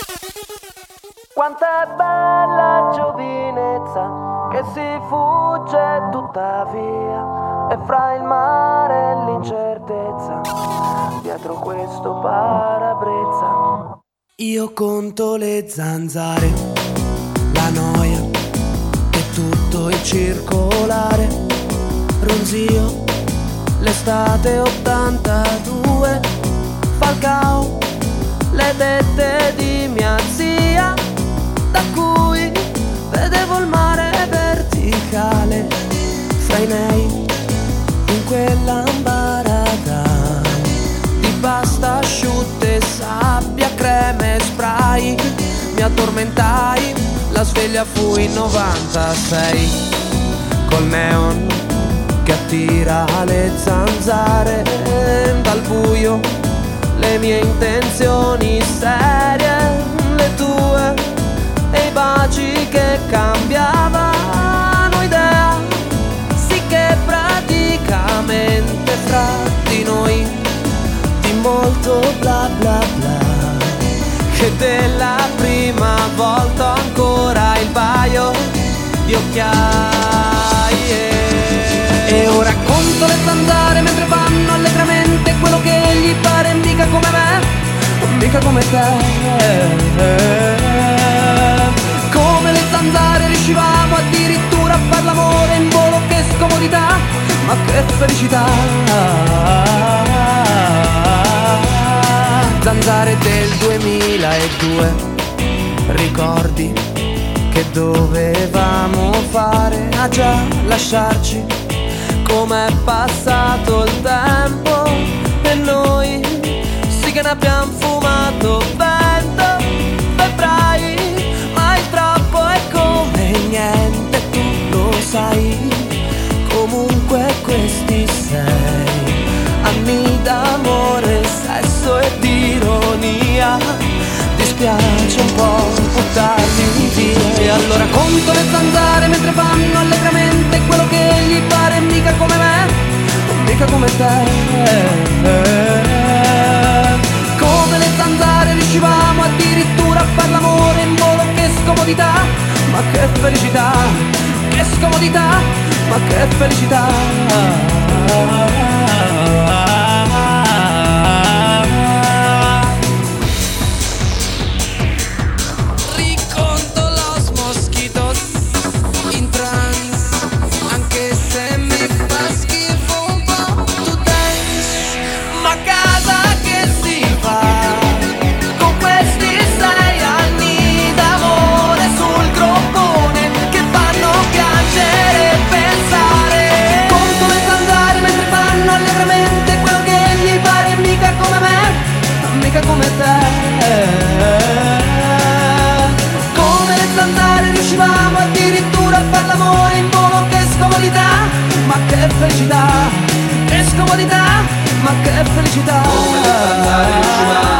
Quant'è bella giovinezza che si fugge tuttavia, e fra il mare e l'incertezza dietro questo parabrezza. Io conto le zanzare, la noia e tutto il circolare. Ronzio, l'estate 82, Falcao, le tette di mia zia, da cui vedevo il mare verticale, fra i nei, in quell'ambarata di pasta asciutte, sabbia, creme, spray. Mi addormentai, la sveglia fu in 96, col neon che attira le zanzare, dal buio le mie intenzioni serie, le tue e i baci che cambiavano idea. Sì che praticamente fra di noi di molto bla bla bla, che della prima volta ho ancora il paio di occhiaie. E ora conto le zanzare mentre vanno allegramente quello che gli pare, mica come me, mica come te. Come le zanzare riuscivamo addirittura a far l'amore in volo, che scomodità, ma che felicità. Zanzare del 2002, ricordi che dovevamo fare, a già lasciarci. Com'è passato il tempo e noi sì che ne abbiamo fumato vento, febbraio, ma il troppo è come niente, tu lo sai. Comunque questi 6 anni d'amore, sesso e di ironia, dispiace un po' buttarli via. E allora conto le zanzare mentre vanno allegramente quello che gli pare, mica come me, mica come te. Come le zanzare riuscivamo addirittura a far l'amore in volo, che scomodità, ma che felicità, che scomodità, ma che felicità. Come te, come le zanzare riuscivamo addirittura a far l'amore in volo, che scomodità, ma che felicità, che scomodità, ma che felicità. Come le zanzare riuscivamo